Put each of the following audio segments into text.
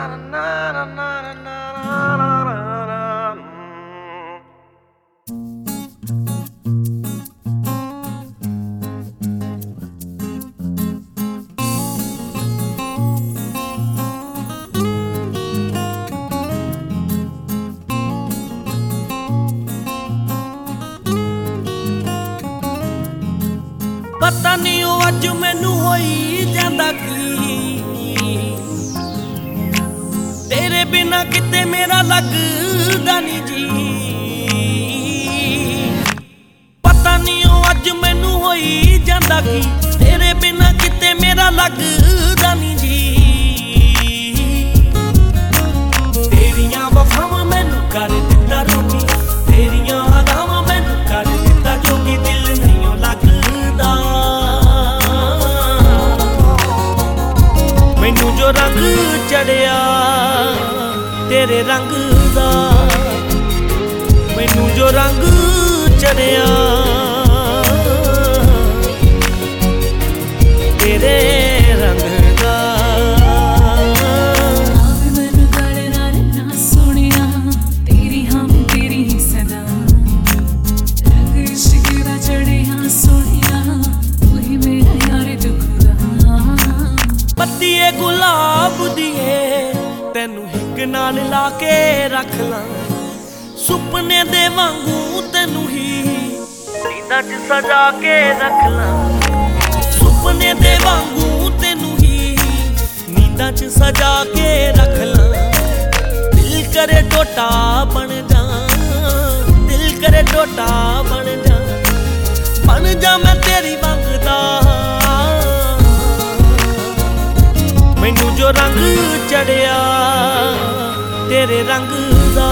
पता नहीं ओ अज मैनू होई जांदा की तेरे बिना किते मेरा लगदा नहीं जी। पता नहीं ओ अज मैनू होई जांदा की तेरे बिना किते मेरा लगदा नहीं जी। तेरियां वफावां मैनू कर दित्ता रोगी, तेरियां अदावां मैनू कर दित्ता जोगी, दिल नहीं ओ लगदा मैनू जो रंग चढ़िया तेरे रंग दा, मैनू जो रंग चढ़िया तेरे रंग दा। मैनू गल नाल ना सुनिया तेरी हम तेरी ही सदा, रंग इश्क दा चढ़िया सोनिया तू ही मेरा यार दुख दा। पत्तीए गुलाब दिए तेनू हिक नाल ला के रख ला, सुपने दे वांगू तेनू ही नींदां च सजा के रख ला, सुपने दे वांगू तेनू ही नींदां च सजा के रख ला। दिल करे टोटा बन जा, दिल करे टोटा बन जा मैं तेरी मंगदा। मैनू जो रंग चढ़िया तेरे रंग दा,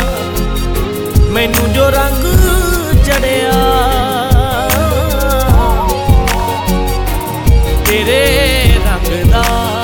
मैनू जो रंग चढ़िया तेरे रंग दा।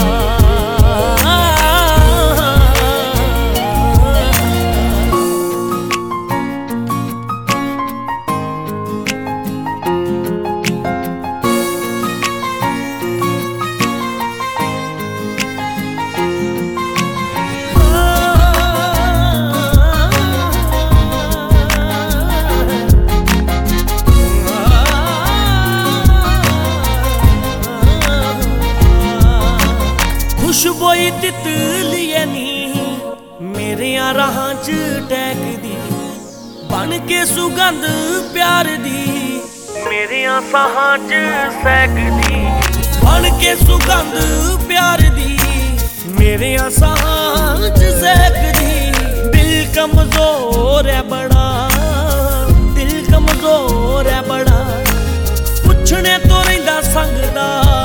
खुशबोई तितलिए नी मेरिया राहां च टहकदी, बन के सुगंध प्यार दी मेरिया साहां च सहकदी, बन के सुगंध प्यार दी मेरिया साहां च सहकदी। दिल कमजोर है बड़ा, दिल कमजोर है बड़ा, पुछने तो रहिंदा संगदा।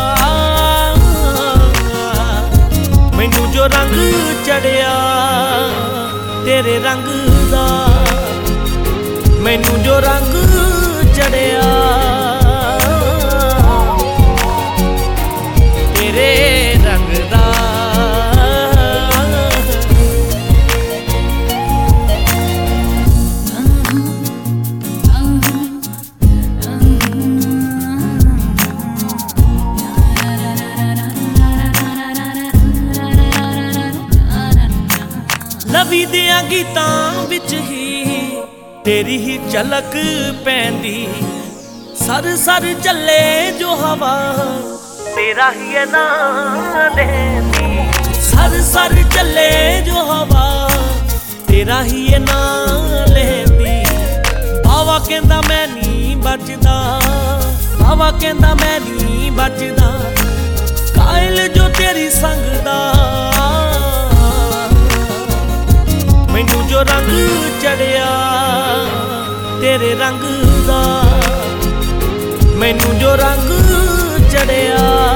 मैनू जो रंग चढ़िया तेरे रंग दा, मैनू जो रंग चढ़िया तेरे रंग दा। लवी दियां गीतां विच ही तेरी ही झलक पैंदी, सर सर चले जो हवा तेरा ही है नाम लेंदी, सर सर चले जो हवा तेरा ही है नाम लेंदी। बावा कहंदा मैं नहीं बचदा, बावा कहंदा मैं नहीं बचदा, कायल जो तेरी संग दा। मैनू जो रंग चढ़िया तेरे रंग दा, मैनू जो रंग चढ़िया